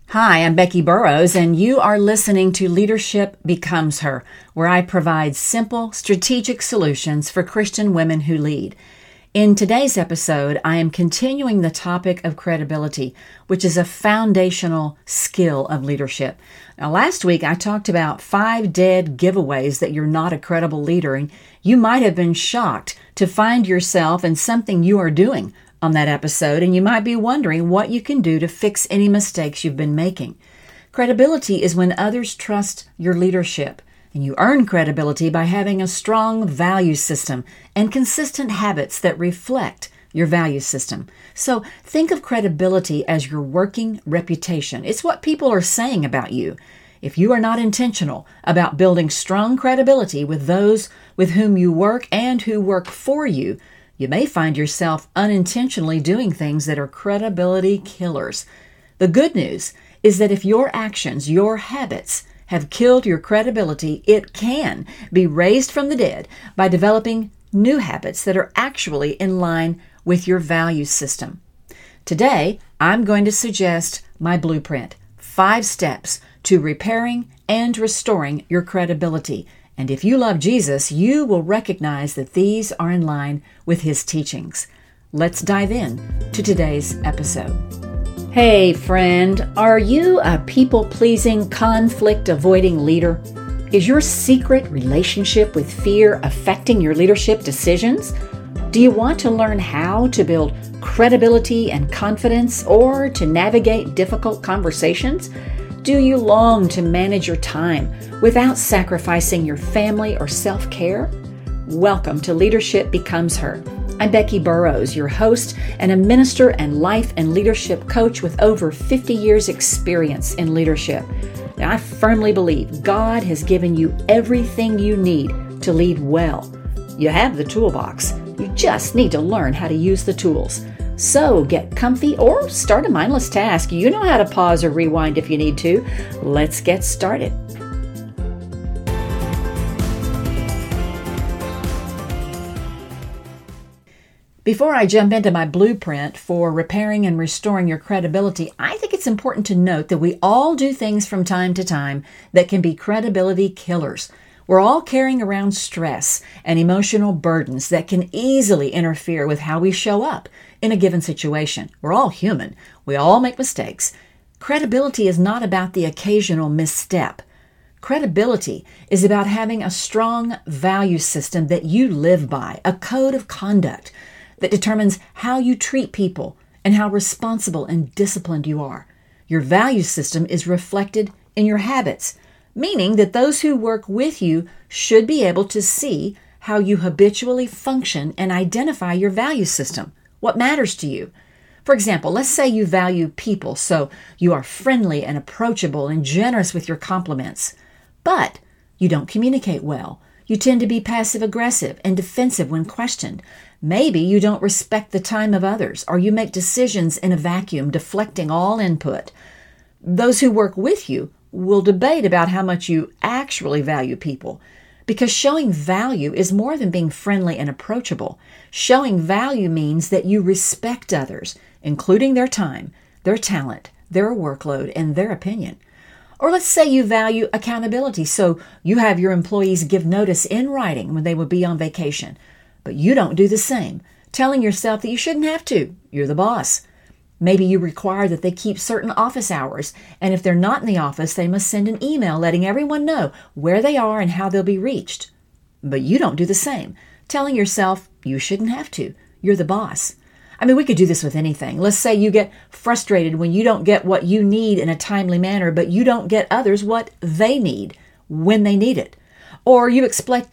Hi, I'm Becky Burrows, and you are listening to Leadership Becomes Her, where I provide simple, strategic solutions for Christian women who lead. In today's episode, I am continuing the topic of credibility, which is a foundational skill of leadership. Now, last week, I talked about 5 dead giveaways that you're not a credible leader, and you might have been shocked to find yourself in something you are doing on that episode, and you might be wondering what you can do to fix any mistakes you've been making. Credibility is when others trust your leadership, and you earn credibility by having a strong value system and consistent habits that reflect your value system. So think of credibility as your working reputation. It's what people are saying about you. If you are not intentional about building strong credibility with those with whom you work and who work for you, you may find yourself unintentionally doing things that are credibility killers. The good news is that if your actions, your habits, have killed your credibility, it can be raised from the dead by developing new habits that are actually in line with your value system. Today, I'm going to suggest my blueprint, 5 steps to repairing and restoring your credibility. And if you love Jesus, you will recognize that these are in line with his teachings. Let's dive in to today's episode. Hey friend, are you a people-pleasing, conflict-avoiding leader? Is your secret relationship with fear affecting your leadership decisions? Do you want to learn how to build credibility and confidence or to navigate difficult conversations? Do you long to manage your time without sacrificing your family or self-care? Welcome to Leadership Becomes Her. I'm Becky Burrows, your host and a minister and life and leadership coach with over 50 years experience in leadership. Now, I firmly believe God has given you everything you need to lead well. You have the toolbox. You just need to learn how to use the tools. So get comfy or start a mindless task. You know how to pause or rewind if you need to. Let's get started. Before I jump into my blueprint for repairing and restoring your credibility, I think it's important to note that we all do things from time to time that can be credibility killers. We're all carrying around stress and emotional burdens that can easily interfere with how we show up in a given situation. We're all human. We all make mistakes. Credibility is not about the occasional misstep. Credibility is about having a strong value system that you live by, a code of conduct that determines how you treat people and how responsible and disciplined you are. Your value system is reflected in your habits, meaning that those who work with you should be able to see how you habitually function and identify your value system. What matters to you? For example, let's say you value people, so you are friendly and approachable and generous with your compliments, but you don't communicate well. You tend to be passive-aggressive and defensive when questioned. Maybe you don't respect the time of others, or you make decisions in a vacuum, deflecting all input. Those who work with you will debate about how much you actually value people, because showing value is more than being friendly and approachable. Showing value means that you respect others, including their time, their talent, their workload, and their opinion. Or let's say you value accountability, so you have your employees give notice in writing when they will be on vacation, but you don't do the same, telling yourself that you shouldn't have to. You're the boss. Maybe you require that they keep certain office hours, and if they're not in the office, they must send an email letting everyone know where they are and how they'll be reached. But you don't do the same, telling yourself you shouldn't have to. You're the boss. I mean, we could do this with anything. Let's say you get frustrated when you don't get what you need in a timely manner, but you don't get others what they need when they need it. Or you expect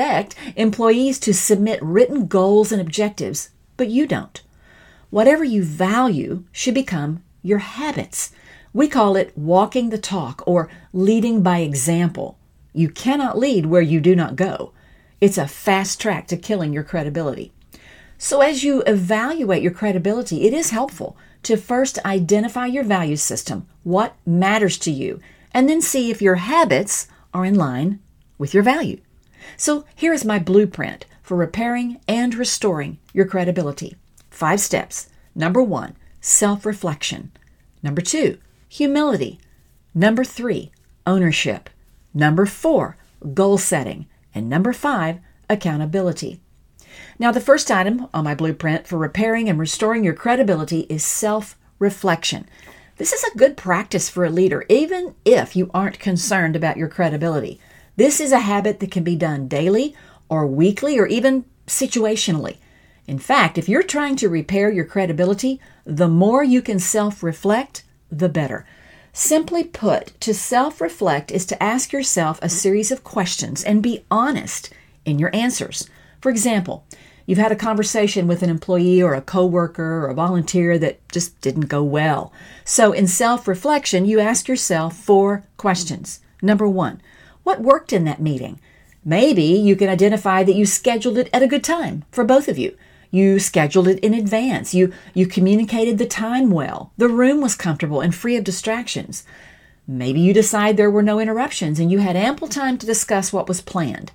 employees to submit written goals and objectives, but you don't. Whatever you value should become your habits. We call it walking the talk or leading by example. You cannot lead where you do not go. It's a fast track to killing your credibility. So as you evaluate your credibility, it is helpful to first identify your value system, what matters to you, and then see if your habits are in line with your value. So here is my blueprint for repairing and restoring your credibility. 5 steps. Number 1, self-reflection. Number 2, humility. Number 3, ownership. Number 4, goal setting. And number 5, accountability. Now, the first item on my blueprint for repairing and restoring your credibility is self-reflection. This is a good practice for a leader, even if you aren't concerned about your credibility. This is a habit that can be done daily or weekly or even situationally. In fact, if you're trying to repair your credibility, the more you can self-reflect, the better. Simply put, to self-reflect is to ask yourself a series of questions and be honest in your answers. For example, you've had a conversation with an employee or a coworker or a volunteer that just didn't go well. So in self-reflection, you ask yourself 4 questions. Number 1, what worked in that meeting? Maybe you can identify that you scheduled it at a good time for both of you. You scheduled it in advance. You communicated the time well. The room was comfortable and free of distractions. Maybe you decide there were no interruptions and you had ample time to discuss what was planned.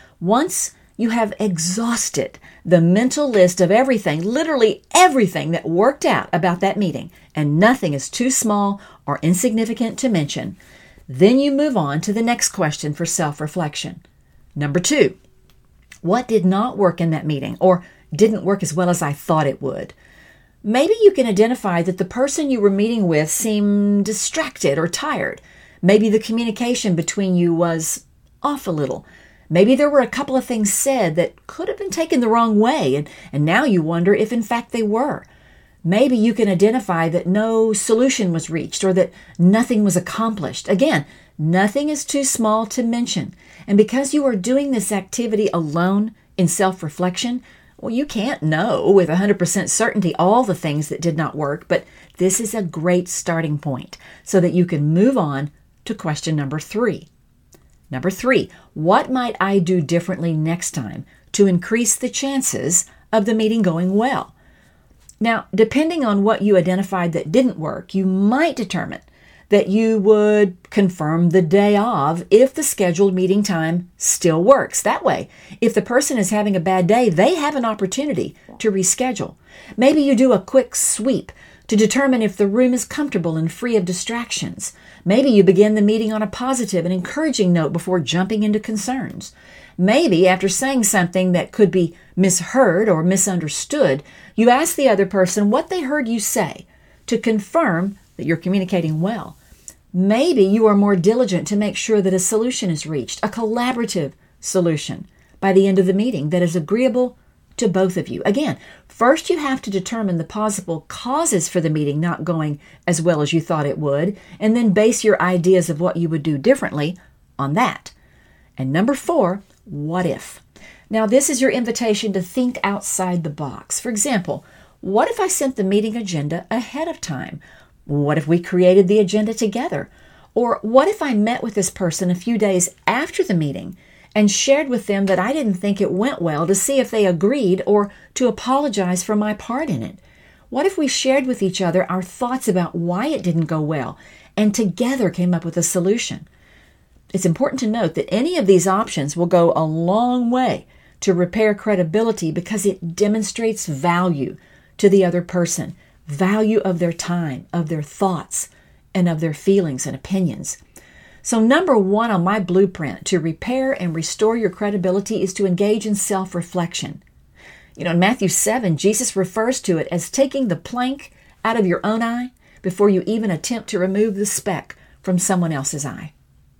Once you have exhausted the mental list of everything, literally everything that worked out about that meeting, and nothing is too small or insignificant to mention, then you move on to the next question for self-reflection. Number 2, what did not work in that meeting or didn't work as well as I thought it would? Maybe you can identify that the person you were meeting with seemed distracted or tired. Maybe the communication between you was off a little. Maybe there were a couple of things said that could have been taken the wrong way, and now you wonder if in fact they were. Maybe you can identify that no solution was reached or that nothing was accomplished. Again, nothing is too small to mention. And because you are doing this activity alone in self-reflection, well, you can't know with 100% certainty all the things that did not work, but this is a great starting point so that you can move on to question number 3. Number 3, what might I do differently next time to increase the chances of the meeting going well? Now, depending on what you identified that didn't work, you might determine that you would confirm the day of if the scheduled meeting time still works. That way, if the person is having a bad day, they have an opportunity to reschedule. Maybe you do a quick sweep to determine if the room is comfortable and free of distractions. Maybe you begin the meeting on a positive and encouraging note before jumping into concerns. Maybe after saying something that could be misheard or misunderstood, you ask the other person what they heard you say to confirm that you're communicating well. Maybe you are more diligent to make sure that a solution is reached, a collaborative solution by the end of the meeting that is agreeable to both of you. Again, first you have to determine the possible causes for the meeting not going as well as you thought it would, and then base your ideas of what you would do differently on that. And number 4, what if? Now, this is your invitation to think outside the box. For example, what if I sent the meeting agenda ahead of time? What if we created the agenda together? Or what if I met with this person a few days after the meeting and shared with them that I didn't think it went well to see if they agreed or to apologize for my part in it? What if we shared with each other our thoughts about why it didn't go well and together came up with a solution? It's important to note that any of these options will go a long way to repair credibility because it demonstrates value to the other person, value of their time, of their thoughts, and of their feelings and opinions. So number 1 on my blueprint to repair and restore your credibility is to engage in self-reflection. In Matthew 7, Jesus refers to it as taking the plank out of your own eye before you even attempt to remove the speck from someone else's eye.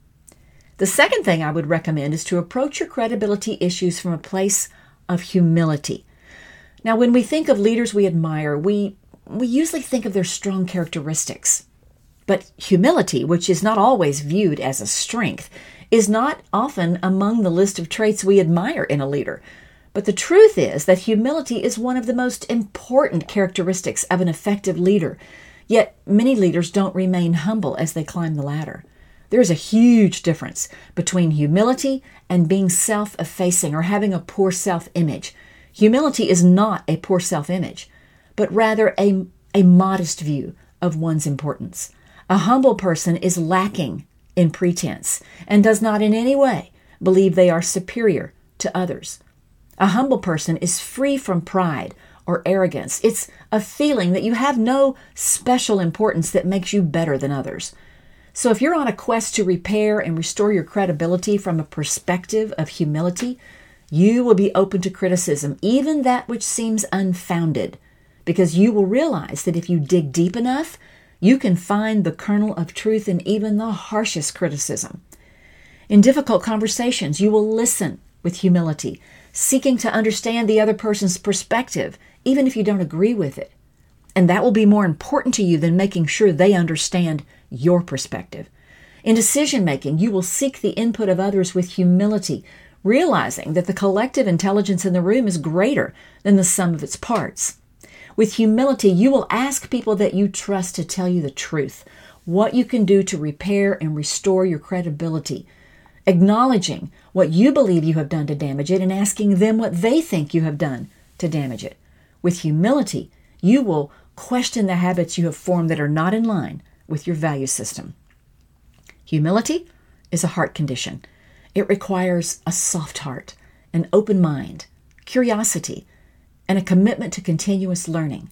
The second thing I would recommend is to approach your credibility issues from a place of humility. Now, when we think of leaders we admire, we usually think of their strong characteristics. But humility, which is not always viewed as a strength, is not often among the list of traits we admire in a leader. But the truth is that humility is one of the most important characteristics of an effective leader. Yet many leaders don't remain humble as they climb the ladder. There is a huge difference between humility and being self-effacing or having a poor self-image. Humility is not a poor self-image, but rather a modest view of one's importance. A humble person is lacking in pretense and does not in any way believe they are superior to others. A humble person is free from pride or arrogance. It's a feeling that you have no special importance that makes you better than others. So if you're on a quest to repair and restore your credibility from a perspective of humility, you will be open to criticism, even that which seems unfounded, because you will realize that if you dig deep enough, you can find the kernel of truth in even the harshest criticism. In difficult conversations, you will listen with humility, seeking to understand the other person's perspective, even if you don't agree with it. And that will be more important to you than making sure they understand your perspective. In decision-making, you will seek the input of others with humility, realizing that the collective intelligence in the room is greater than the sum of its parts. With humility, you will ask people that you trust to tell you the truth, what you can do to repair and restore your credibility, acknowledging what you believe you have done to damage it and asking them what they think you have done to damage it. With humility, you will question the habits you have formed that are not in line with your value system. Humility is a heart condition. It requires a soft heart, an open mind, curiosity, and a commitment to continuous learning.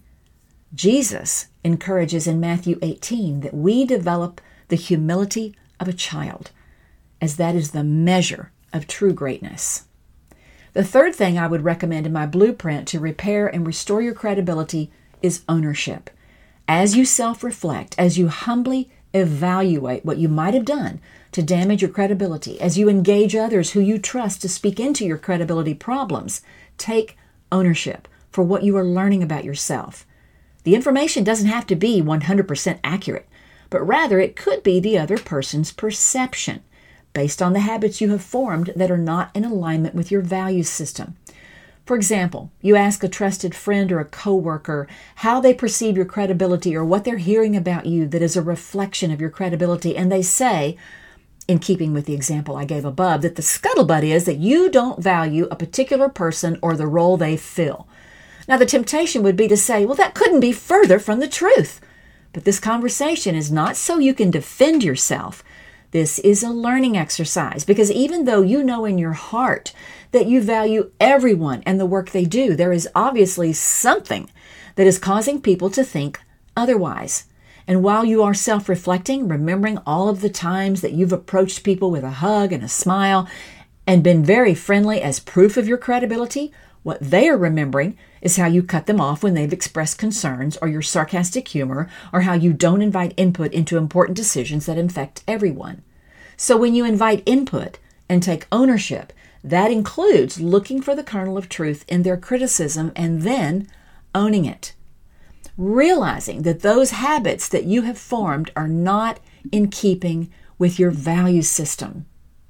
Jesus encourages in Matthew 18 that we develop the humility of a child, as that is the measure of true greatness. The third thing I would recommend in my blueprint to repair and restore your credibility is ownership. As you self-reflect, as you humbly evaluate what you might have done to damage your credibility, as you engage others who you trust to speak into your credibility problems, take ownership for what you are learning about yourself. The information doesn't have to be 100% accurate, but rather it could be the other person's perception based on the habits you have formed that are not in alignment with your value system. For example, you ask a trusted friend or a coworker how they perceive your credibility or what they're hearing about you that is a reflection of your credibility, and they say, in keeping with the example I gave above, that the scuttlebutt is that you don't value a particular person or the role they fill. Now, the temptation would be to say, well, that couldn't be further from the truth. But this conversation is not so you can defend yourself. This is a learning exercise, because even though you know in your heart that you value everyone and the work they do, there is obviously something that is causing people to think otherwise. And while you are self-reflecting, remembering all of the times that you've approached people with a hug and a smile and been very friendly as proof of your credibility, what they are remembering is how you cut them off when they've expressed concerns, or your sarcastic humor, or how you don't invite input into important decisions that affect everyone. So when you invite input and take ownership, that includes looking for the kernel of truth in their criticism and then owning it. Realizing that those habits that you have formed are not in keeping with your value system.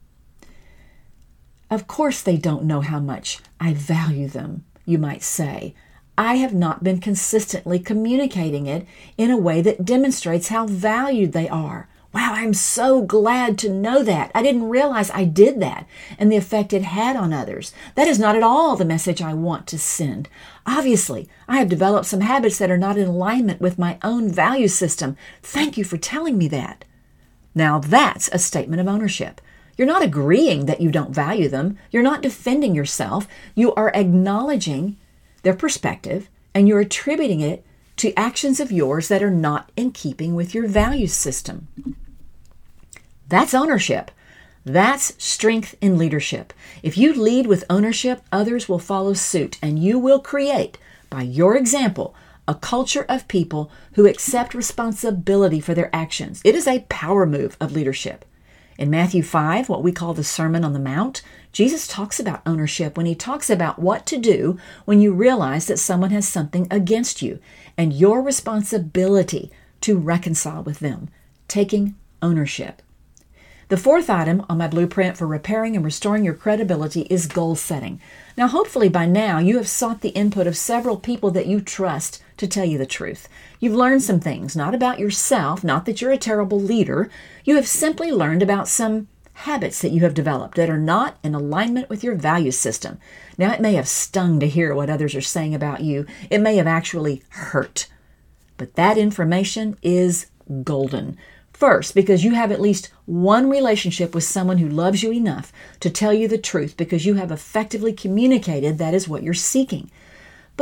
Of course they don't know how much I value them, you might say. I have not been consistently communicating it in a way that demonstrates how valued they are. Wow, I'm so glad to know that. I didn't realize I did that and the effect it had on others. That is not at all the message I want to send. Obviously, I have developed some habits that are not in alignment with my own value system. Thank you for telling me that. Now that's a statement of ownership. You're not agreeing that you don't value them. You're not defending yourself. You are acknowledging their perspective, and you're attributing it to actions of yours that are not in keeping with your value system. That's ownership. That's strength in leadership. If you lead with ownership, others will follow suit, and you will create, by your example, a culture of people who accept responsibility for their actions. It is a power move of leadership. In Matthew 5, what we call the Sermon on the Mount, Jesus talks about ownership when he talks about what to do when you realize that someone has something against you and your responsibility to reconcile with them, taking ownership. The fourth item on my blueprint for repairing and restoring your credibility is goal setting. Now, hopefully by now you have sought the input of several people that you trust to tell you the truth. You've learned some things, not about yourself, not that you're a terrible leader. You have simply learned about some habits that you have developed that are not in alignment with your value system. Now, it may have stung to hear what others are saying about you. It may have actually hurt. But that information is golden. First, because you have at least one relationship with someone who loves you enough to tell you the truth because you have effectively communicated that is what you're seeking. But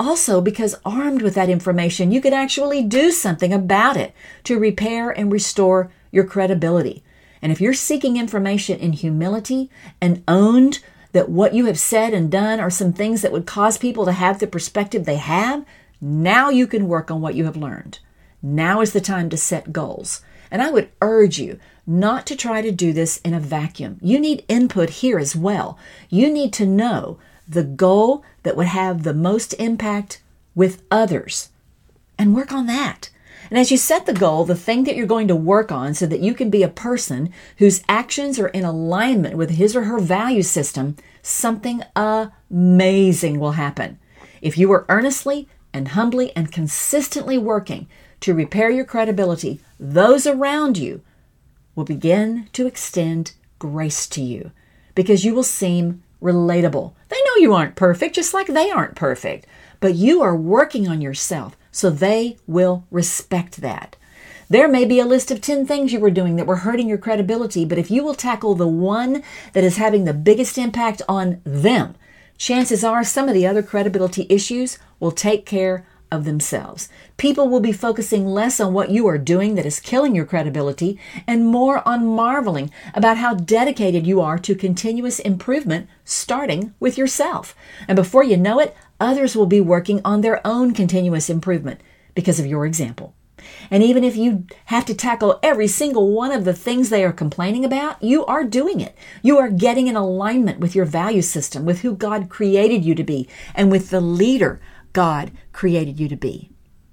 Also, because armed with that information, you can actually do something about it to repair and restore your credibility. And if you're seeking information in humility and owned that what you have said and done are some things that would cause people to have the perspective they have, now you can work on what you have learned. Now is the time to set goals. And I would urge you not to try to do this in a vacuum. You need input here as well. You need to know the goal that would have the most impact with others and work on that. And as you set the goal, the thing that you're going to work on so that you can be a person whose actions are in alignment with his or her value system, something amazing will happen. If you are earnestly and humbly and consistently working to repair your credibility, those around you will begin to extend grace to you because you will seem relatable. They know you aren't perfect, just like they aren't perfect, but you are working on yourself, so they will respect that. There may be a list of 10 things you were doing that were hurting your credibility, but if you will tackle the one that is having the biggest impact on them, chances are some of the other credibility issues will take care of themselves. People will be focusing less on what you are doing that is killing your credibility and more on marveling about how dedicated you are to continuous improvement, starting with yourself. And before you know it, others will be working on their own continuous improvement because of your example. And even if you have to tackle every single one of the things they are complaining about, you are doing it. You are getting in alignment with your value system, with who God created you to be, and with the leader God created you to be.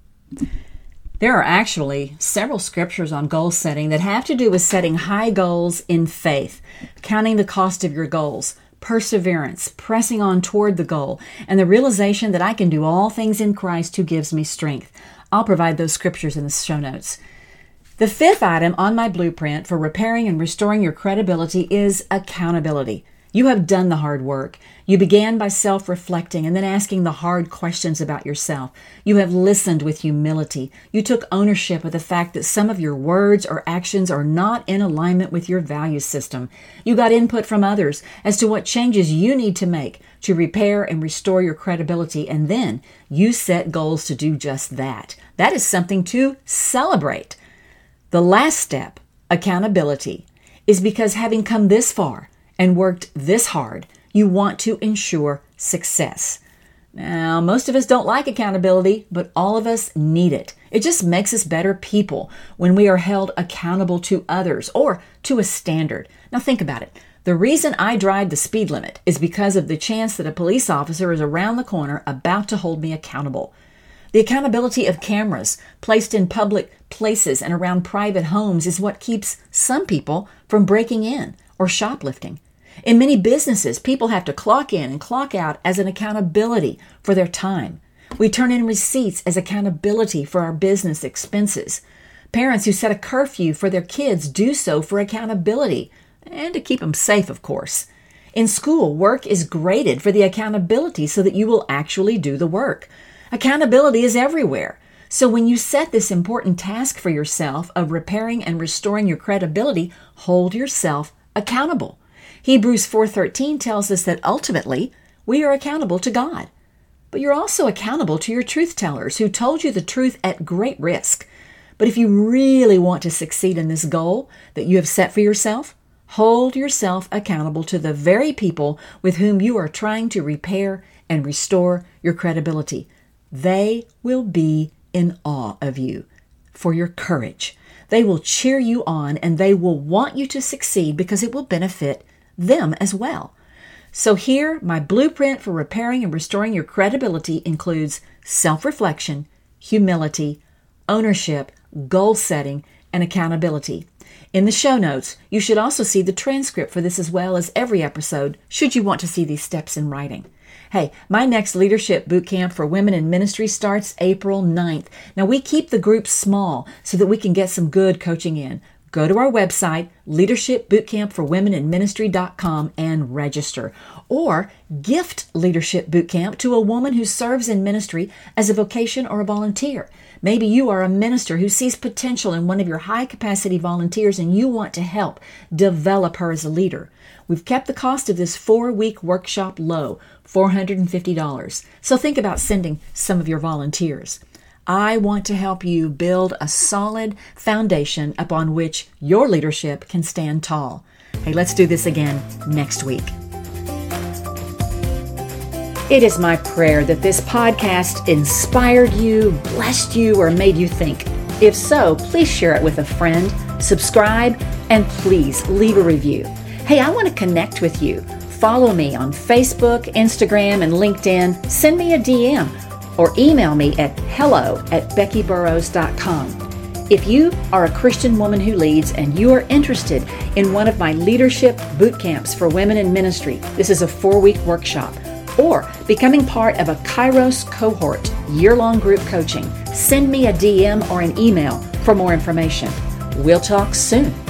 There are actually several scriptures on goal setting that have to do with setting high goals in faith, counting the cost of your goals, perseverance, pressing on toward the goal, and the realization that I can do all things in Christ who gives me strength. I'll provide those scriptures in the show notes. The fifth item on my blueprint for repairing and restoring your credibility is accountability. You have done the hard work. You began by self-reflecting and then asking the hard questions about yourself. You have listened with humility. You took ownership of the fact that some of your words or actions are not in alignment with your value system. You got input from others as to what changes you need to make to repair and restore your credibility, and then you set goals to do just that. That is something to celebrate. The last step, accountability, is because having come this far and worked this hard, you want to ensure success. Now, most of us don't like accountability, but all of us need it. It just makes us better people when we are held accountable to others or to a standard. Now think about it. The reason I drive the speed limit is because of the chance that a police officer is around the corner about to hold me accountable. The accountability of cameras placed in public places and around private homes is what keeps some people from breaking in or shoplifting. In many businesses, people have to clock in and clock out as an accountability for their time. We turn in receipts as accountability for our business expenses. Parents who set a curfew for their kids do so for accountability and to keep them safe, of course. In school, work is graded for the accountability so that you will actually do the work. Accountability is everywhere. So when you set this important task for yourself of repairing and restoring your credibility, hold yourself accountable. Hebrews 4:13 tells us that ultimately we are accountable to God. But you're also accountable to your truth tellers who told you the truth at great risk. But if you really want to succeed in this goal that you have set for yourself, hold yourself accountable to the very people with whom you are trying to repair and restore your credibility. They will be in awe of you for your courage. They will cheer you on and they will want you to succeed because it will benefit them as well. So here, my blueprint for repairing and restoring your credibility includes self-reflection, humility, ownership, goal setting, and accountability. In the show notes, you should also see the transcript for this as well as every episode, should you want to see these steps in writing. Hey, my next leadership boot camp for women in ministry starts April 9th. Now, we keep the group small so that we can get some good coaching in. go to our website, leadershipbootcampforwomeninministry.com, and register. Or gift Leadership Bootcamp to a woman who serves in ministry as a vocation or a volunteer. Maybe you are a minister who sees potential in one of your high-capacity volunteers and you want to help develop her as a leader. We've kept the cost of this 4-week workshop low, $450. So think about sending some of your volunteers. I want to help you build a solid foundation upon which your leadership can stand tall. Hey, let's do this again next week. It is my prayer that this podcast inspired you, blessed you, or made you think. If so, please share it with a friend, subscribe, and please leave a review. Hey, I want to connect with you. Follow me on Facebook, Instagram, and LinkedIn. Send me a DM or email me at hello@beckyburrows.com. If you are a Christian woman who leads and you are interested in one of my leadership boot camps for women in ministry, this is a 4-week workshop, or becoming part of a Kairos cohort year-long group coaching, send me a DM or an email for more information. We'll talk soon.